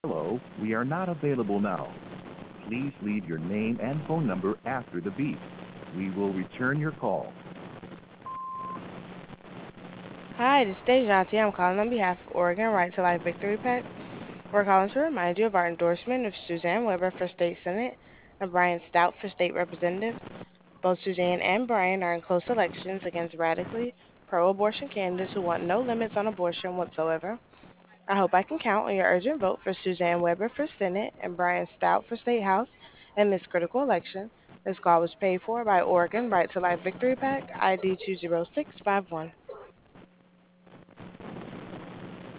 Hello, we are not available now. Please leave your name and phone number after the beep. We will return your call. Hi, this is Dejanti. I'm calling on behalf of Oregon Right to Life Victory PAC. We're calling to remind you of our endorsement of Suzanne Weber for State Senate and Brian Stout for State Representative. Both Suzanne and Brian are in close elections against radically pro abortion candidates who want no limits on abortion whatsoever. I hope I can count on your urgent vote for Suzanne Weber for Senate and Brian Stout for State House in this critical election. This call was paid for by Oregon Right to Life Victory PAC, ID 20651.